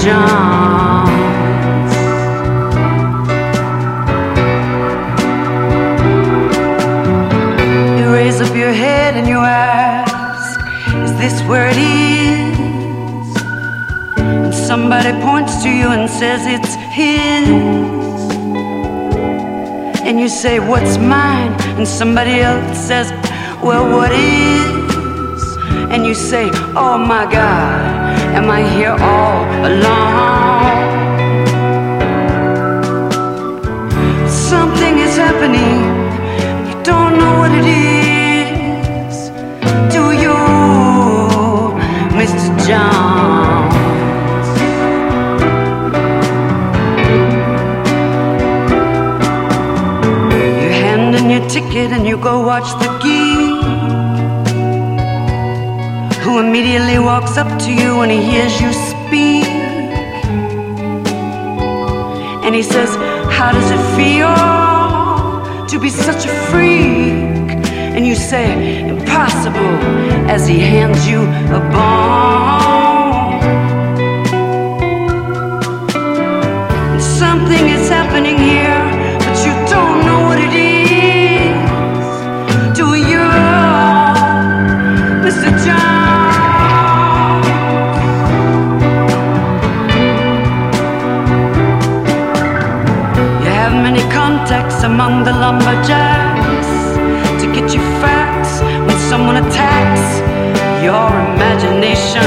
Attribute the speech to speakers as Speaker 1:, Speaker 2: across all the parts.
Speaker 1: Jones. You raise up your head and you ask, is this where it is? And somebody points to you and says it's his. And you say, what's mine? And somebody else says, well, what is? And you say, oh my God, am I here all alone? Something is happening, you don't know what it is, do you, Mr. Jones? You hand in your ticket and you go watch the geek, who immediately walks up to you when he hears you speak. And he says, how does it feel to be such a freak? And you say, impossible, as he hands you a bone. And something is happening here, but you don't know what it is, do you, Mr. John? Contacts among the lumberjacks to get you facts when someone attacks your imagination.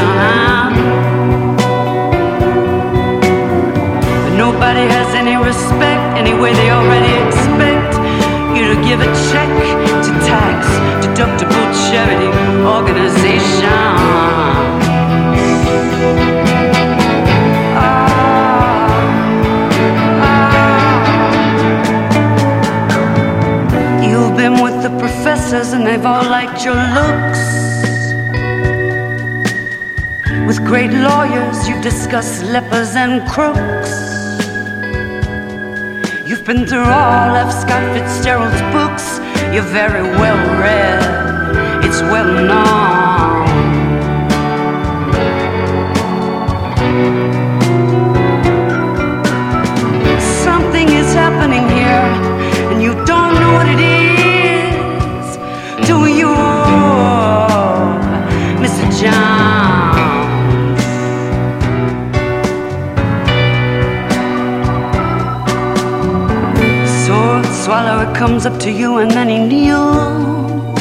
Speaker 1: But nobody has any respect, anyway they already expect you to give a check to tax deductible charity organization. Been with the professors and they've all liked your looks. With great lawyers you've discussed lepers and crooks. You've been through all of Scott Fitzgerald's books. You're very well read, it's well known. Something is happening here and you don't know what it is, do you, Mr. Jones? Sword swallower comes up to you and then he kneels.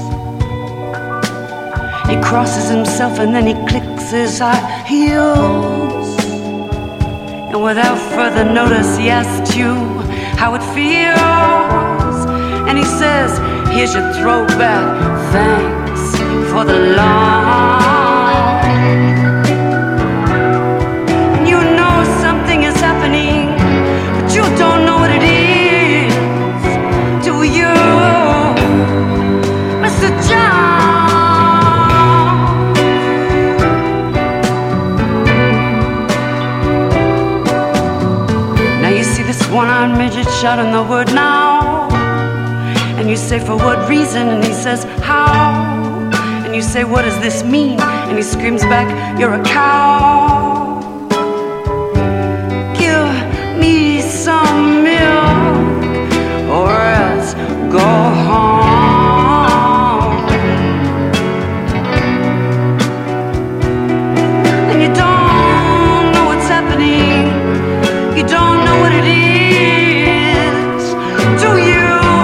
Speaker 1: He crosses himself and then he clicks his high heels. And without further notice he asks you how it feels. And he says, here's your throwback, thanks for the loan. You know something is happening, but you don't know what it is, do you, Mr. Jones? Now you see this one-eyed midget shouting the word now. And you say, for what reason? And he says, how? And you say, what does this mean? And he screams back, you're a cow. Give me some milk or else go home. And you don't know what's happening, you don't know what it is, do you?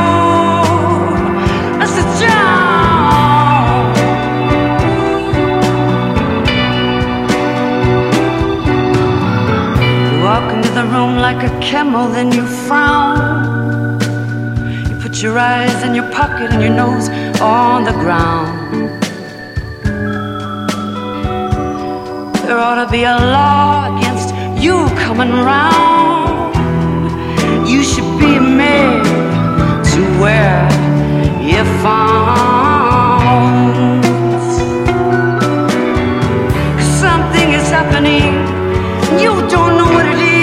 Speaker 1: The room like a camel, then you frown. You put your eyes in your pocket and your nose on the ground. There ought to be a law against you coming round. You should be made to wear earphones. Something is happening, you don't know what it is.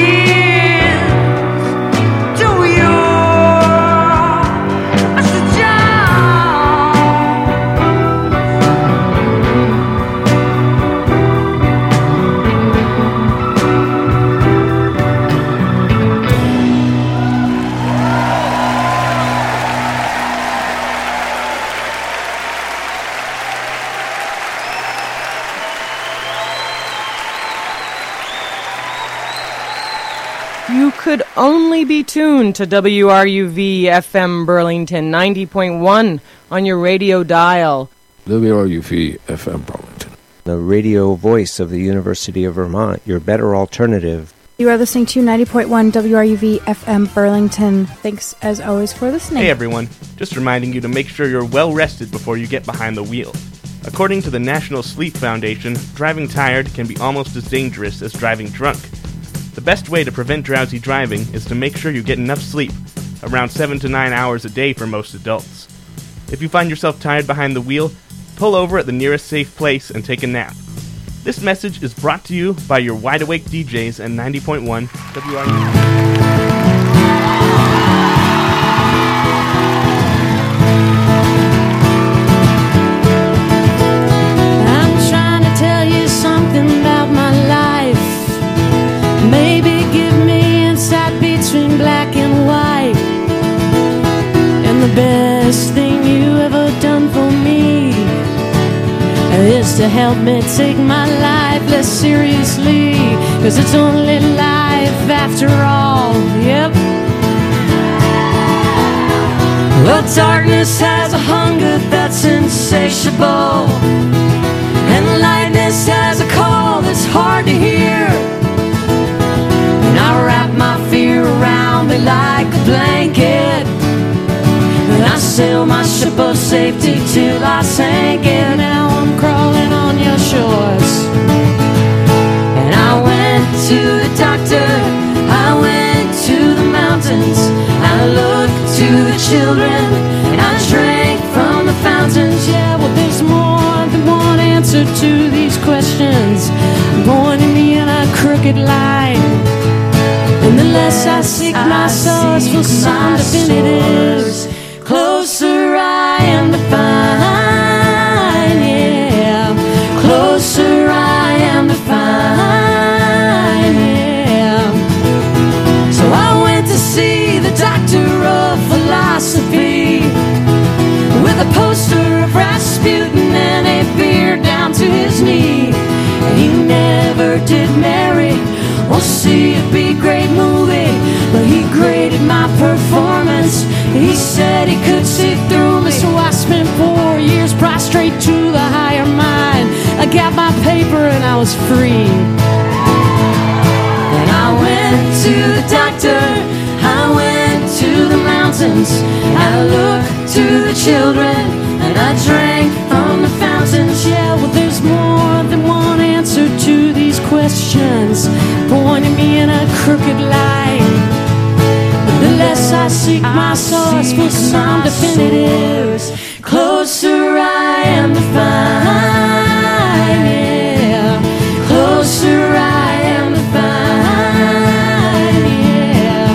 Speaker 2: You could only be tuned to WRUV FM Burlington 90.1 on your radio dial.
Speaker 3: WRUV FM Burlington,
Speaker 4: the radio voice of the University of Vermont, your better alternative.
Speaker 5: You are listening to 90.1 WRUV FM Burlington. Thanks, as always, for listening.
Speaker 6: Hey, everyone. Just reminding you to make sure you're well rested before you get behind the wheel. According to the National Sleep Foundation, driving tired can be almost as dangerous as driving drunk. The best way to prevent drowsy driving is to make sure you get enough sleep, around 7 to 9 hours a day for most adults. If you find yourself tired behind the wheel, pull over at the nearest safe place and take a nap. This message is brought to you by your wide-awake DJs at 90.1 WRUV.
Speaker 7: Best thing you ever done for me is to help me take my life less seriously, 'cause it's only life after all. Yep. Well, darkness has a hunger that's insatiable, and lightness has a call that's hard to hear. And I wrap my fear around me like a blanket, and I sail my ship of safety till I sank it. Now I'm crawling on your shores. And I went to the doctor, I went to the mountains, I looked to the children, and I drank from the fountains. Yeah, well, there's more than one answer to these questions, pointing me in a crooked line. And the less I seek my source for some definitives, closer I am to find, yeah. Closer I am to find, yeah. So I went to see the doctor of philosophy, with a poster of Rasputin and a beard down to his knee. And he never did marry or see a B-grade movie, but he graded my performance. He said he could see through me, so I spent 4 years prostrate to the higher mind. I got my paper and I was free. And I went to the doctor, I went to the mountains, I looked to the children, and I drank from the fountains. Yeah, well, there's more than one answer to these questions, pointing me in a crooked line. The less I seek my source for some definitives, closer I am to find, yeah. Closer I am to find, yeah.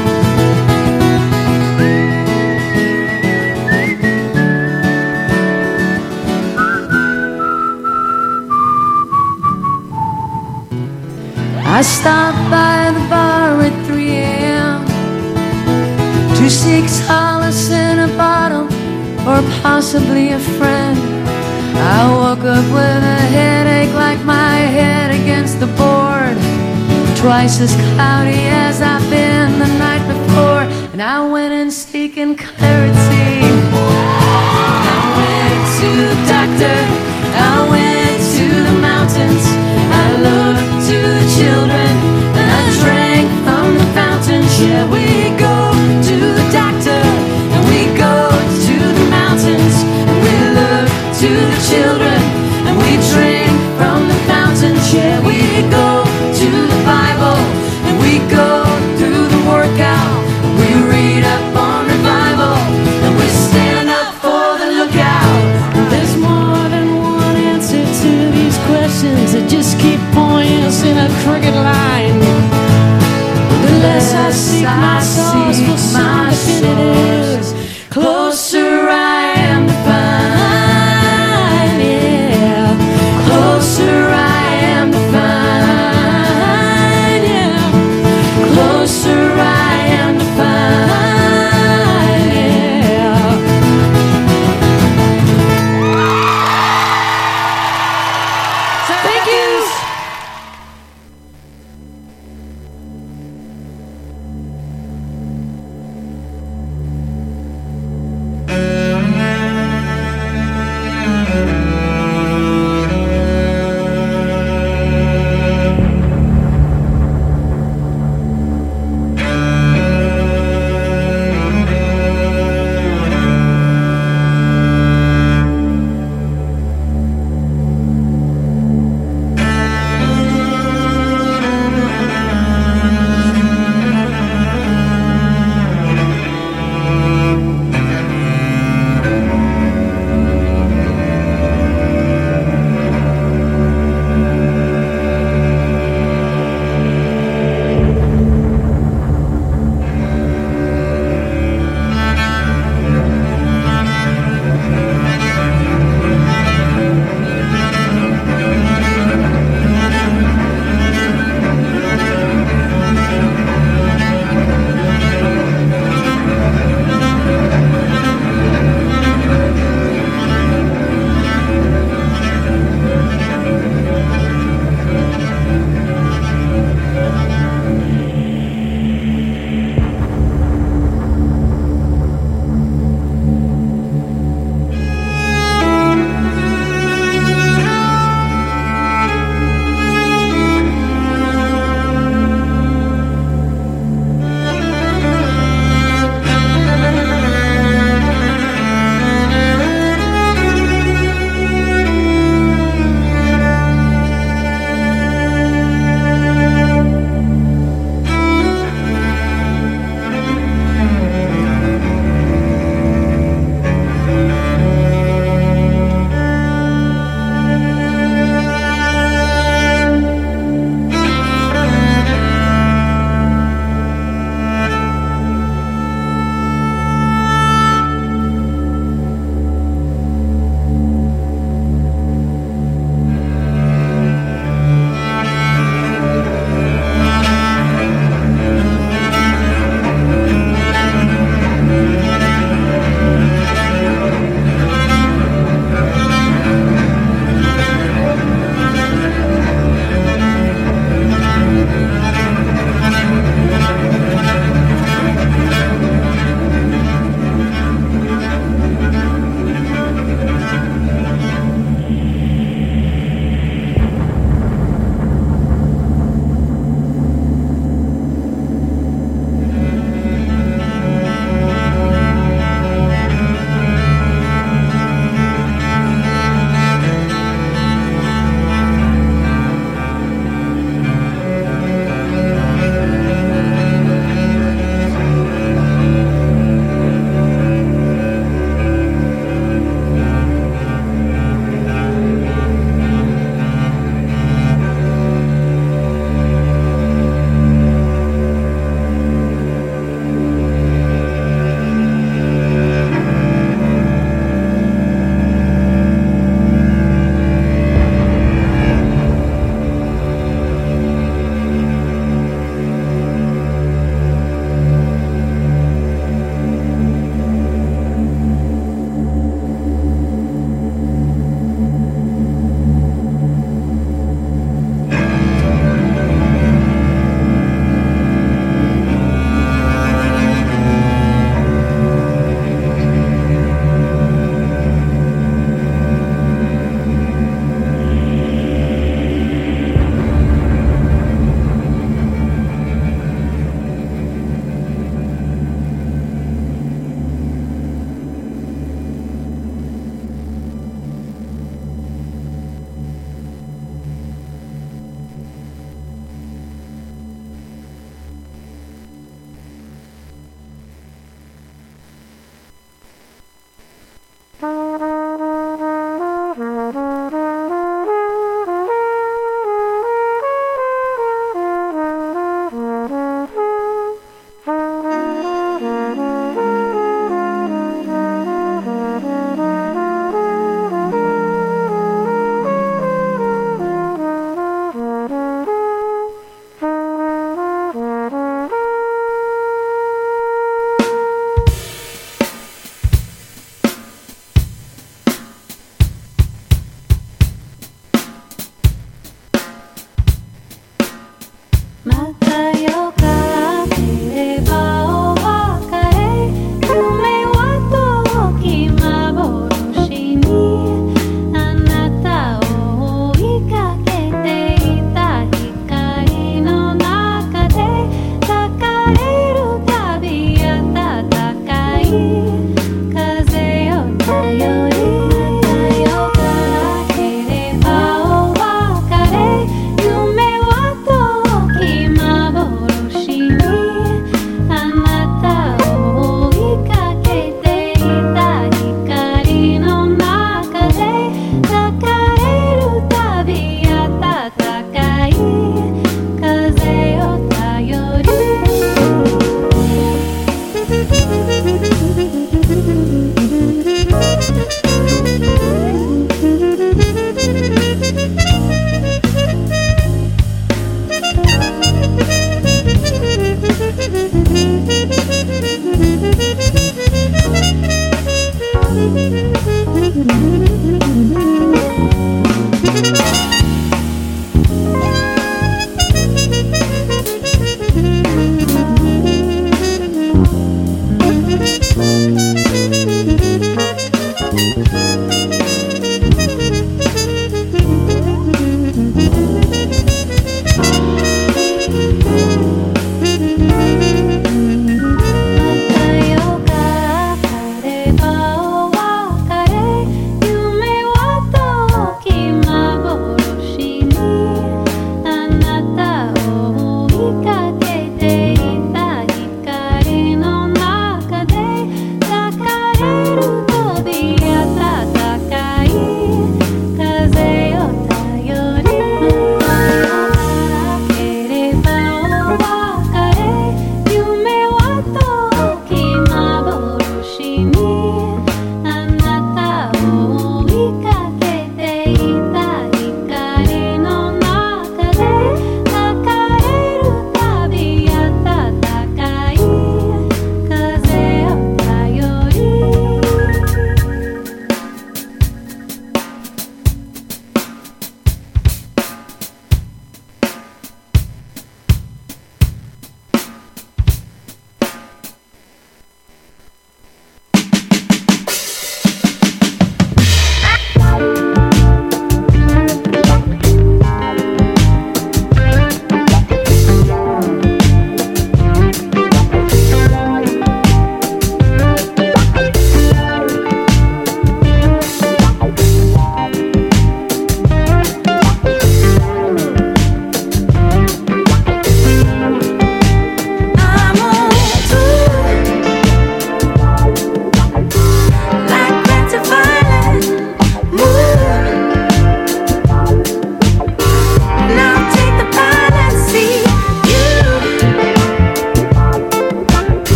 Speaker 7: I stopped by the bar at 3 a.m. to seek solace in a bottle, or possibly a friend. I woke up with a headache like my head against the board, twice as cloudy as I've been the night before. And I went in seeking clarity. I went to the doctor, I went to the mountains, I looked to the children, and I drank from the fountains. Yeah, we go to the doctor, and we go to the mountains, and we look to the children, and we drink from the fountains. Yeah, we go to the Bible, and we go through the workout, and we read up on revival, and we stand up for the lookout. There's more than one answer to these questions that just keep pointing us in a crooked line.